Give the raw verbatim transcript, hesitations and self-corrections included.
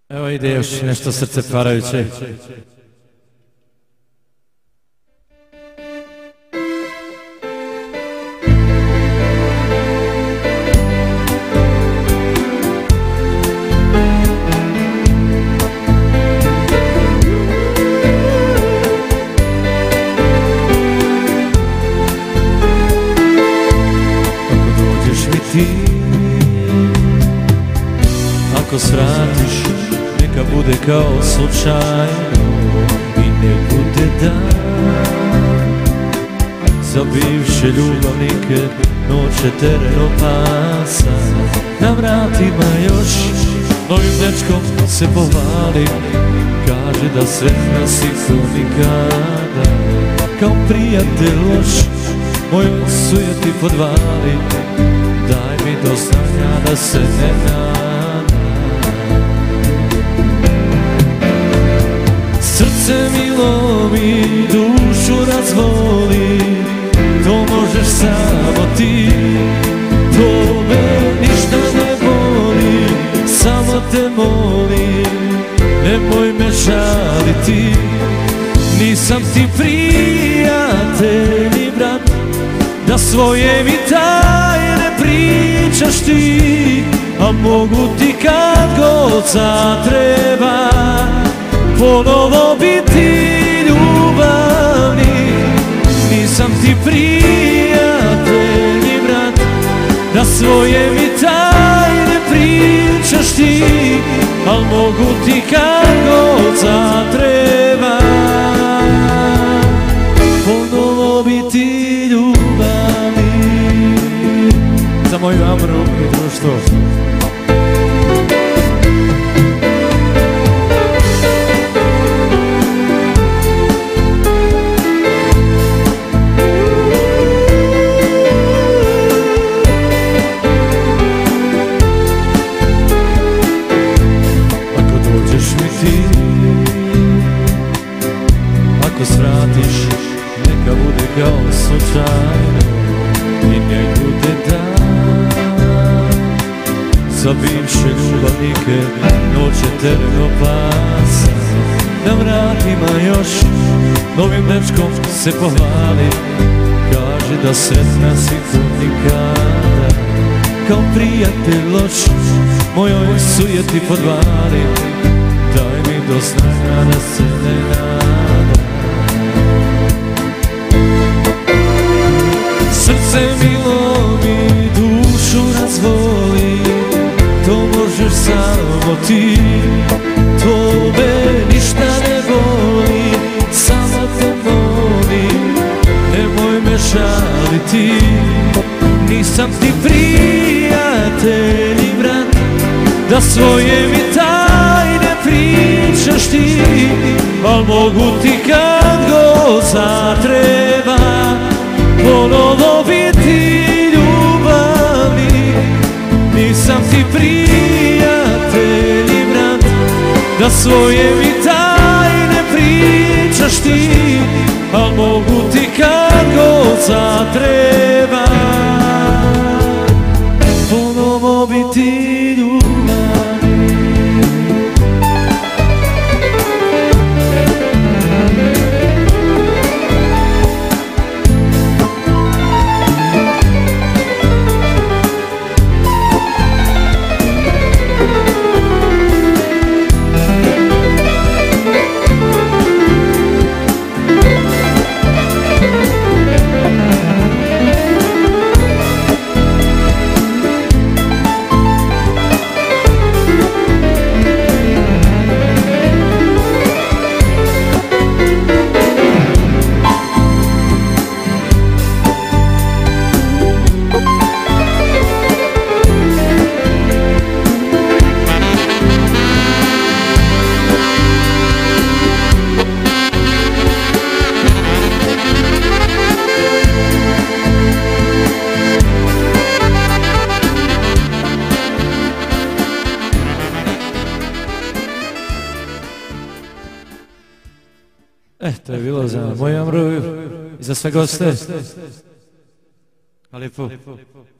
Evo ide još nešto srce parajuće. Ako dođeš mi ti, ako svratiš, neka bude kao slučajno i ne bude dan. Za bivše ljubavnike noće teren opasa. Na vratima još novim dečkom se pohvali. Kaže da sretna si ko nikada. Kao prijatelj loš mojoj sujeti podvali. Daj mi do znanja da se ne nadam. Srce milo mi dušu razvoli, to možeš samo ti. To me ništa ne boli, samo te molim, nemoj me žaliti. Nisam ti prijatelj ni brat, da svoje mi tajne pričaš ti. A mogu ti kad god zatreba ponovo biti ljubavni. Nisam ti prijatelj ni brat, da svoje mi tajne pričaš ti. Al mogu ti kad god zatreba ponovo biti ljubavni. Za moju Amru i društvo. Ako svratiš, neka bude kao slučajno i nek bude dan. Za bivše ljubavnike noće teren opasa. Na vratima još novim dečkom se pohvali. Kaže da sretna si ko nikada. Kao prijatelj loš mojoj sujeti podvali. Daj mi do znanja da se ne nadam. Srce milo mi dušu razvoli, to možeš samo ti. To me ništa ne boli, samo te molim, nemoj me žaliti. Nisam ti prijatelj i brat, da svoje mi tajne pričaš ti. Al mogu ti kad god zatreba ponovo biti ljubavni. Nisam ti prijatelj i brat, da svoje mi tajne pričaš ti. Al mogu ti kad god zatreba ponovo biti ljubavni. Eh, to je bilo za moju Amru i za sve goste. Hvala lijepo.